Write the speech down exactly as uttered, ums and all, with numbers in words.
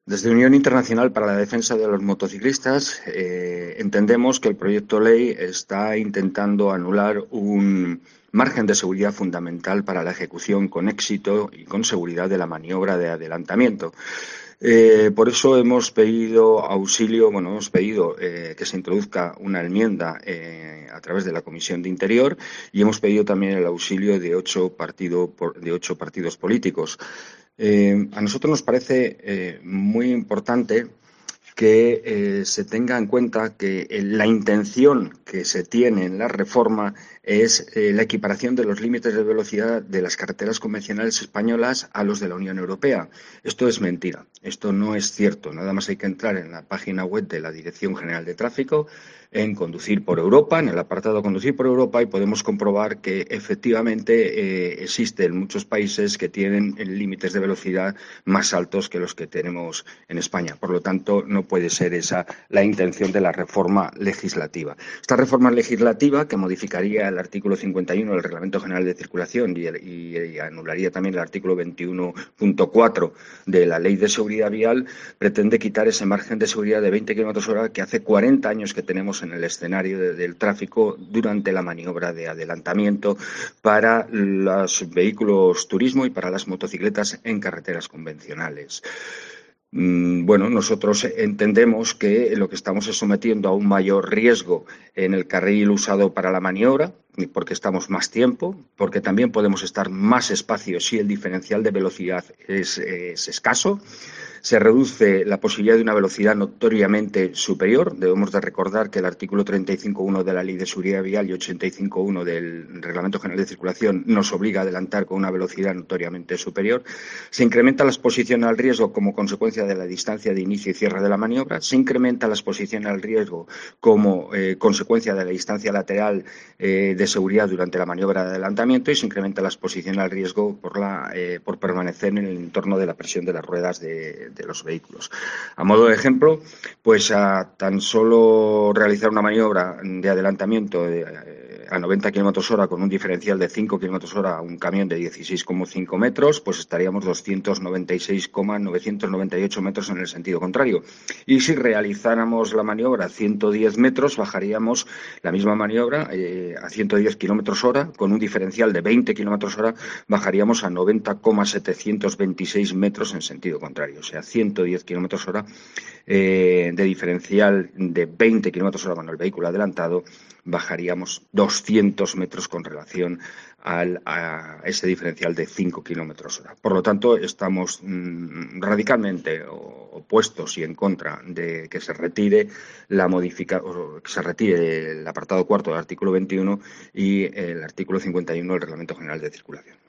Desde Unión Internacional para la Defensa de los Motociclistas eh, entendemos que el proyecto de ley está intentando anular un margen de seguridad fundamental para la ejecución con éxito y con seguridad de la maniobra de adelantamiento. Eh, por eso hemos pedido auxilio, bueno, hemos pedido eh, que se introduzca una enmienda eh, a través de la Comisión de Interior y hemos pedido también el auxilio de ocho, partido, de ocho partidos políticos. Eh, a nosotros nos parece eh, muy importante que eh, se tenga en cuenta que eh, la intención que se tiene en la reforma es eh, la equiparación de los límites de velocidad de las carreteras convencionales españolas a los de la Unión Europea. Esto es mentira, esto no es cierto. Nada más hay que entrar en la página web de la Dirección General de Tráfico, en Conducir por Europa, en el apartado Conducir por Europa, y podemos comprobar que efectivamente eh, existen muchos países que tienen límites de velocidad más altos que los que tenemos en España. Por lo tanto, no puede ser esa la intención de la reforma legislativa. Esta reforma legislativa, que modificaría el artículo cincuenta y uno del Reglamento General de Circulación y, y, y anularía también el artículo veintiuno punto cuatro de la Ley de Seguridad Vial, pretende quitar ese margen de seguridad de veinte kilómetros hora que hace cuarenta años que tenemos en el escenario de, del tráfico durante la maniobra de adelantamiento para los vehículos turismo y para las motocicletas en carreteras convencionales. Bueno, nosotros entendemos que lo que estamos es sometiendo a un mayor riesgo en el carril usado para la maniobra, porque estamos más tiempo, porque también podemos estar más espacio si el diferencial de velocidad es, es escaso. Se reduce la posibilidad de una velocidad notoriamente superior. Debemos de recordar que el artículo treinta y cinco punto uno de la Ley de Seguridad Vial y ochenta y cinco punto uno del Reglamento General de Circulación nos obliga a adelantar con una velocidad notoriamente superior. Se incrementa la exposición al riesgo como consecuencia de la distancia de inicio y cierre de la maniobra. Se incrementa la exposición al riesgo como eh, consecuencia de la distancia lateral eh, de seguridad durante la maniobra de adelantamiento y se incrementa la exposición al riesgo por, la, eh, por permanecer en el entorno de la presión de las ruedas de de los vehículos. A modo de ejemplo, pues a tan solo realizar una maniobra de adelantamiento de, a noventa kilómetros hora con un diferencial de cinco kilómetros hora a un camión de dieciséis coma cinco metros, pues estaríamos doscientos noventa y seis coma novecientos noventa y ocho metros en el sentido contrario. Y si realizáramos la maniobra a ciento diez metros, bajaríamos la misma maniobra eh, a ciento diez kilómetros hora con un diferencial de veinte kilómetros hora, bajaríamos a noventa coma setecientos veintiséis metros en sentido contrario. O sea, ciento diez kilómetros hora eh, de diferencial de veinte kilómetros hora con el vehículo adelantado, bajaríamos doscientos metros con relación al, a ese diferencial de cinco kilómetros hora. Por lo tanto, estamos mmm, radicalmente opuestos y en contra de que se retire la modifica, o que se retire el apartado cuarto del artículo veintiuno y el artículo cincuenta y uno del Reglamento General de Circulación.